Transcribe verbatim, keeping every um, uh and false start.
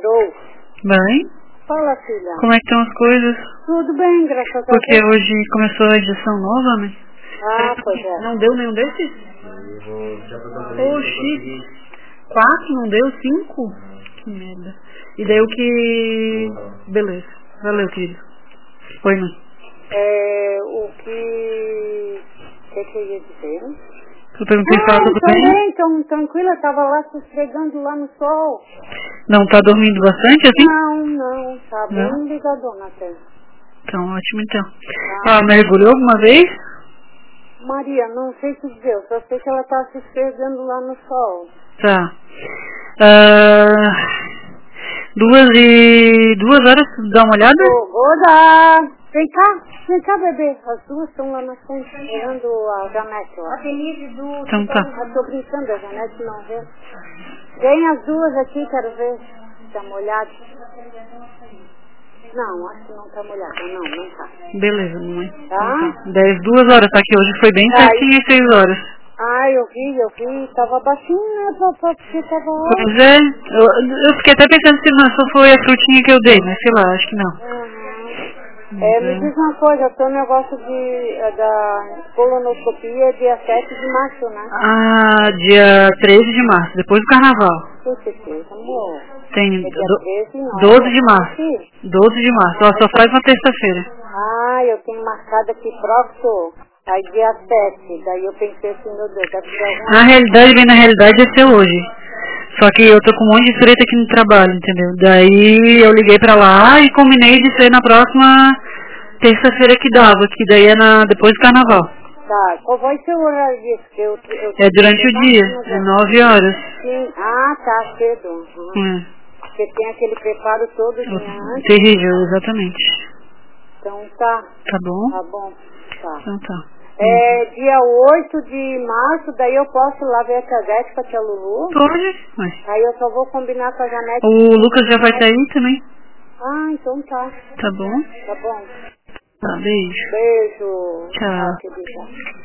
Carol. Bem? Fala, filha. Como é que estão as coisas? Tudo bem, graças a Deus. Porque hoje começou a edição nova, né? Ah, pois é. Não deu nenhum desses? Oxi. Quatro, não deu? Cinco? Que merda. E daí o que... Beleza. Valeu, querido. Oi, mãe. É, o que... O que, que eu ia dizer? Eu perguntei se Ah, ela tudo tô bem. bem, tô tranquila, tava lá se esfregando lá no sol. Não tá dormindo bastante, assim? Não, não, tá bem Não? ligadona até. Então, ótimo, então. Ah. Ah, mergulhou alguma vez? Maria, não sei te dizer, eu só sei que ela tá se esfregando lá no sol. Tá. Ah, duas e... Duas horas, dá uma olhada? Ô, Goda! Vem cá, vem cá, bebê. As duas estão lá na frente, olhando a Janete lá. A Denise do... Então tá. Eu tô brincando, a Janete não vê. Vem as duas aqui, quero ver. Tá molhado? Não, acho que não tá molhada. Não, não tá. Beleza, mamãe. Tá? Então tá. Dez, duas horas, tá aqui hoje. Foi bem Tá, certinho às seis horas. Ah, eu vi, eu vi. Tava baixinho, né, papai? Porque tava... Pois é. Eu, eu fiquei até pensando se não só foi a frutinha que eu dei, mas sei lá, acho que não. Uhum. É, me diz uma coisa, o teu negócio de, da colonoscopia é dia sete de março, né? Ah, dia treze de março, depois do carnaval. Com certeza, amor. Tem É dia do, treze, não doze é? de março. doze de março, ela só faz uma terça-feira. Ah, eu tenho marcado aqui próximo, aí dia sete. Daí eu pensei assim, meu Deus, deve ser alguma... Na realidade, bem na realidade, ia ser hoje. Só que eu tô com um monte de treta aqui no trabalho, entendeu? Daí eu liguei pra lá e combinei de ser na próxima terça-feira que dava, que daí é na, depois do carnaval. Tá, qual vai ser o horário disso? Que eu, eu, É durante o dia, é nove horas. Sim, ah, tá, cedo. Uhum. É. Porque tem aquele preparo todo dia antes. Terrível, exatamente. Então tá. Tá bom? Tá bom, tá. Então tá. É, dia oito de março, daí eu posso ir lá ver a tia Zete com a tia Lulu? Pode, mas... Aí eu só vou combinar com a Janete. O Lucas já vai estar aí também. Ah, então tá. Tá bom? Tá bom. Tá, beijo. Beijo. Tchau. Tchau, querida.